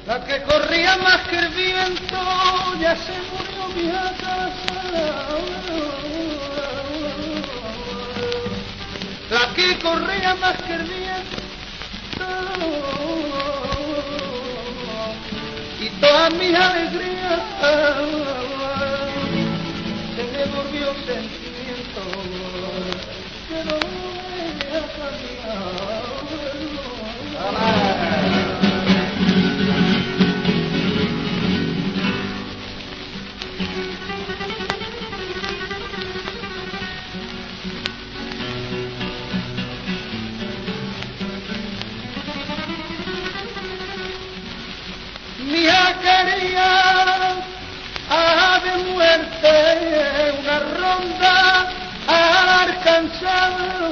La que corría más que el viento, ya se murió mi casa. La que corría más que el viento, y todas mis alegrías, se me volvió sentimiento, que no voy a cambiar. Mi quería de muerte una ronda alcanzada.